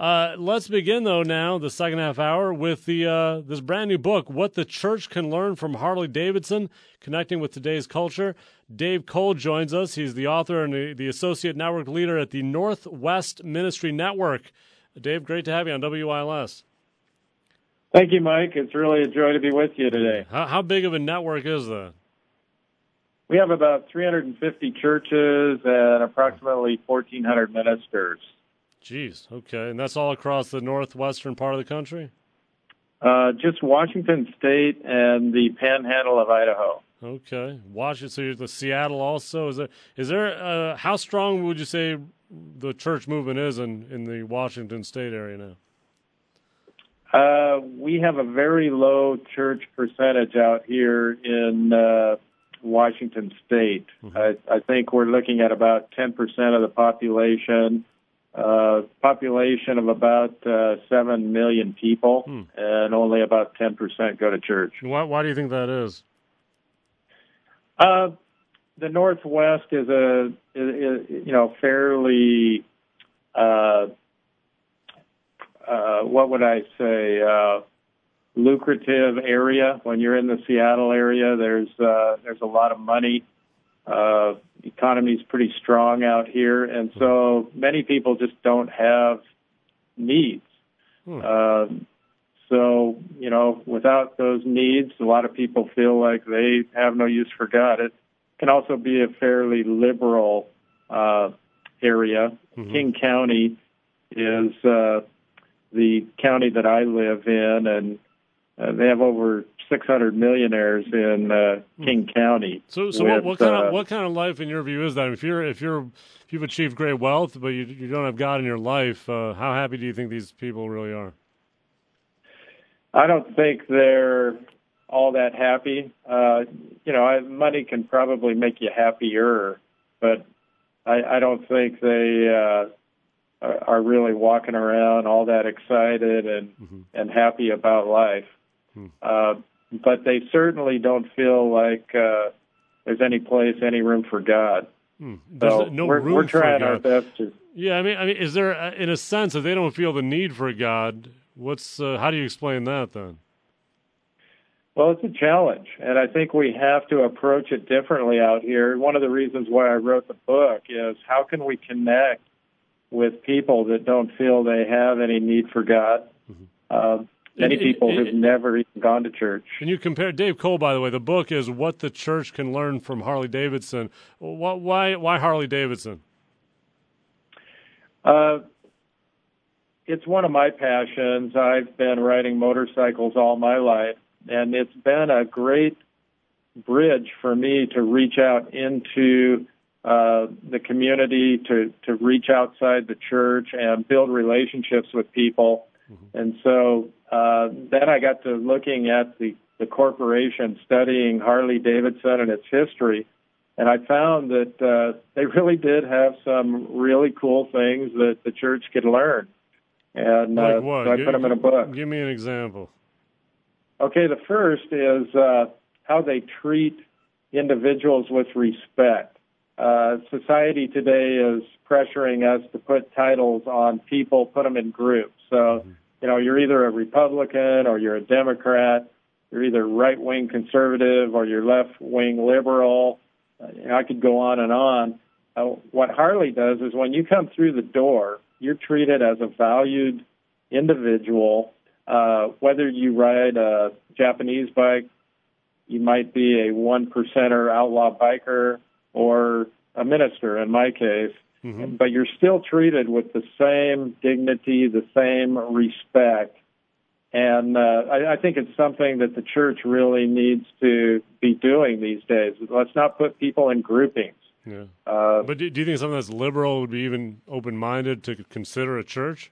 Let's begin, though, now, the second half hour, with this brand new book, What the Church Can Learn from Harley-Davidson, Connecting with Today's Culture. Dave Cole joins us. He's the author and the associate network leader at the Northwest Ministry Network. Dave, great to have you on WILS. Thank you, Mike. It's really a joy to be with you today. How big of a network is that? We have about 350 churches and approximately 1,400 ministers. Jeez, okay. And that's all across the northwestern part of the country? Just Washington State and the panhandle of Idaho. Okay. Washington, so you're the Seattle also. Is there how strong would you say the church movement is in the Washington State area now? We have a very low church percentage out here in Washington State. Mm-hmm. I think we're looking at about 10% of the population. Population of about 7 million people, and only about 10% go to church. Why do you think that is? The Northwest is a fairly what would I say lucrative area. When you're in the Seattle area, there's a lot of money. Economy's pretty strong out here, and so many people just don't have needs. So, without those needs, a lot of people feel like they have no use for God. It can also be a fairly liberal area. Mm-hmm. King County is the county that I live in, and they have over 600 millionaires in King County. So what kind of life, in your view, is that? If you've achieved great wealth, but you don't have God in your life, how happy do you think these people really are? I don't think they're all that happy. Money can probably make you happier, but I don't think they are really walking around all that excited and happy about life. But they certainly don't feel like there's any room for God. So we're trying our best to. Yeah, I mean, is there, in a sense, if they don't feel the need for God, how do you explain that then? Well, it's a challenge, and I think we have to approach it differently out here. One of the reasons why I wrote the book is how can we connect with people that don't feel they have any need for God? Many people have never even gone to church. And you compare Dave Cole, by the way. The book is What the Church Can Learn from Harley-Davidson. Why Harley-Davidson? It's one of my passions. I've been riding motorcycles all my life, and it's been a great bridge for me to reach out into the community, to reach outside the church and build relationships with people. Mm-hmm. And so then I got to looking at the corporation, studying Harley-Davidson and its history, and I found that they really did have some really cool things that the church could learn. And like what? So I put them in a book. Give me an example. Okay, the first is how they treat individuals with respect. Society today is pressuring us to put titles on people, put them in groups. So, you're either a Republican or you're a Democrat. You're either right-wing conservative or you're left-wing liberal. I could go on and on. What Harley does is when you come through the door, you're treated as a valued individual. Whether you ride a Japanese bike, you might be a 1%er outlaw biker, or a minister in my case, but you're still treated with the same dignity, the same respect. And I think it's something that the church really needs to be doing these days. Let's not put people in groupings. Yeah. But do you think something that's liberal would be even open-minded to consider a church?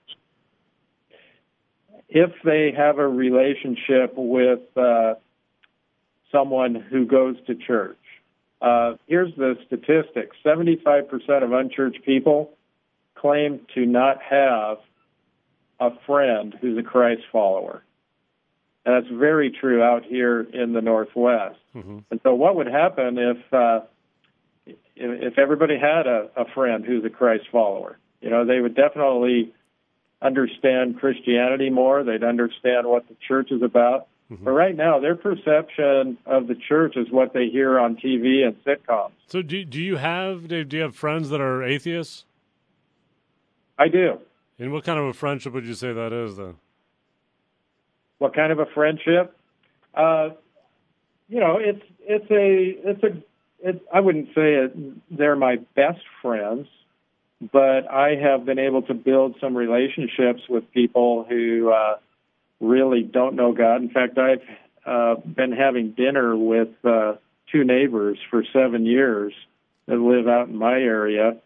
If they have a relationship with someone who goes to church. Here's the statistics. 75% of unchurched people claim to not have a friend who's a Christ follower. And that's very true out here in the Northwest. Mm-hmm. And so what would happen if everybody had a friend who's a Christ follower? They would definitely understand Christianity more. They'd understand what the church is about. But right now, their perception of the church is what they hear on TV and sitcoms. So do you have, Dave, do you have friends that are atheists? I do. And what kind of a friendship would you say that is, then? What kind of a friendship? I wouldn't say they're my best friends, but I have been able to build some relationships with people who really don't know God. In fact, I've been having dinner with two neighbors for 7 years that live out in my area,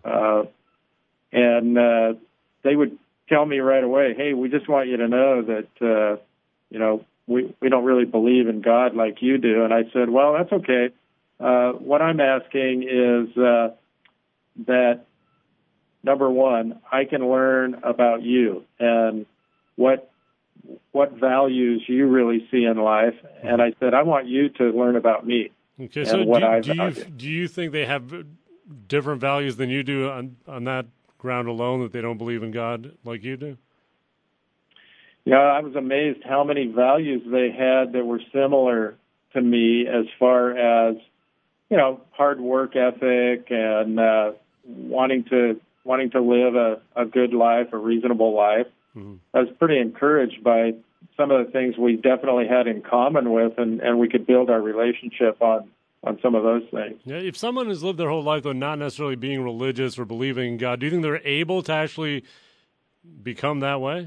and they would tell me right away, "Hey, we just want you to know that we don't really believe in God like you do." And I said, "Well, that's okay. What I'm asking is that, number one, I can learn about you and what values you really see in life." And I said, "I want you to learn about me." Okay, so do you think they have different values than you do on that ground alone, that they don't believe in God like you do? Yeah, I was amazed how many values they had that were similar to me, as far as, hard work ethic and wanting to live a good life, a reasonable life. I was pretty encouraged by some of the things we definitely had in common with, and we could build our relationship on some of those things. Yeah, if someone has lived their whole life, though, not necessarily being religious or believing in God, do you think they're able to actually become that way?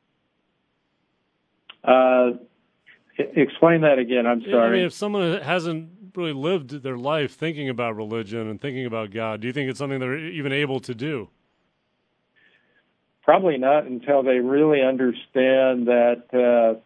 Explain that again. I'm sorry. I mean, if someone hasn't really lived their life thinking about religion and thinking about God, do you think it's something they're even able to do? Probably not until they really understand that,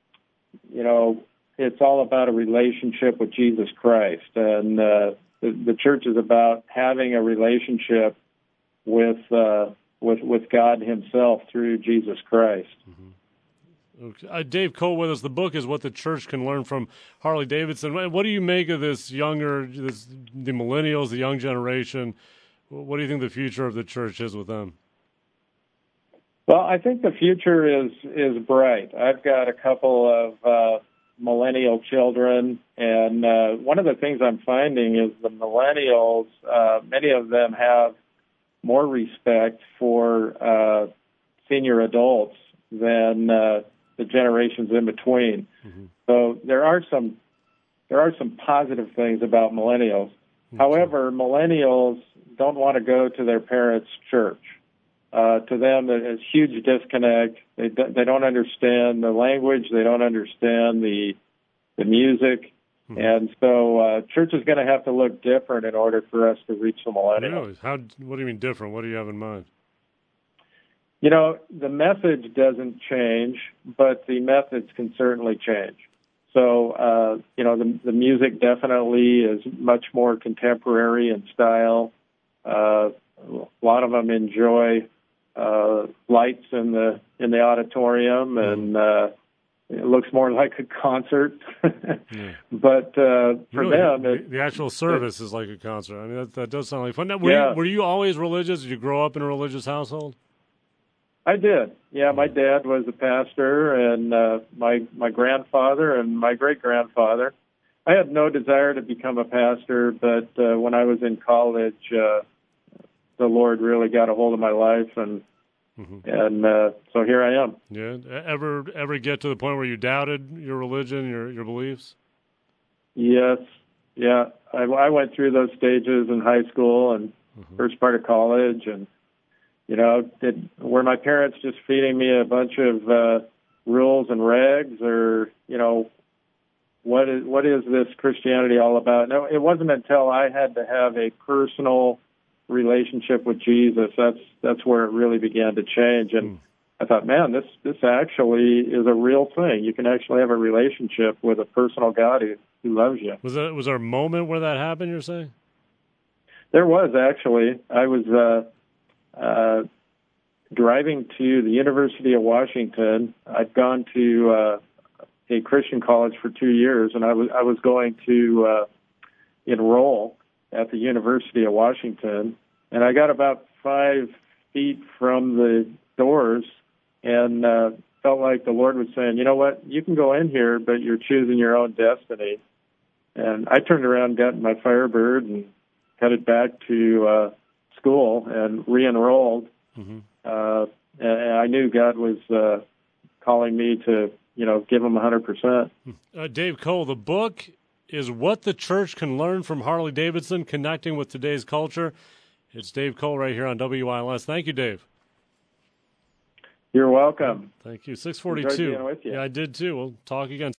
it's all about a relationship with Jesus Christ. And the church is about having a relationship with God himself through Jesus Christ. Okay. Dave Cole with us. The book is What the Church Can Learn from Harley Davidson. What do you make of the millennials, the young generation? What do you think the future of the church is with them? Well, I think the future is bright. I've got a couple of millennial children, and one of the things I'm finding is the millennials, many of them have more respect for senior adults than the generations in between. So there are some positive things about millennials. However, millennials don't want to go to their parents' church. To them, there's a huge disconnect. They don't understand the language. They don't understand the music. And so church is going to have to look different in order for us to reach the millennials. Really? What do you mean different? What do you have in mind? The message doesn't change, but the methods can certainly change. So, the music definitely is much more contemporary in style. A lot of them enjoy lights in the auditorium, and it looks more like a concert. But for them, the actual service is like a concert. I mean, that does sound like fun. Now, were you always religious? Did you grow up in a religious household? I did. Yeah, my dad was a pastor, and my grandfather and my great-grandfather. I had no desire to become a pastor, but when I was in college, the Lord really got a hold of my life, and so here I am. Yeah. Ever get to the point where you doubted your religion, your beliefs? Yes. Yeah. I went through those stages in high school and first part of college, and were my parents just feeding me a bunch of rules and regs, or what is this Christianity all about? No, it wasn't until I had to have a personal relationship with Jesus that's where it really began to change. And I thought, man, this actually is a real thing. You can actually have a relationship with a personal God who loves you. Was there a moment where that happened, you're saying? There was, actually. I was driving to the University of Washington. I'd gone to a Christian college for 2 years, and I was going to enroll at the University of Washington, and I got about 5 feet from the doors and felt like the Lord was saying, you know what, you can go in here, but you're choosing your own destiny. And I turned around, got in my Firebird, and headed back to school and re-enrolled. Mm-hmm. And I knew God was calling me to, give him 100%. Dave Cole, the book is What the Church Can Learn from Harley-Davidson, Connecting with Today's Culture. It's Dave Cole right here on WILS. Thank you, Dave. You're welcome. Thank you. 6:42. Enjoyed being with you. Yeah, I did too. We'll talk again.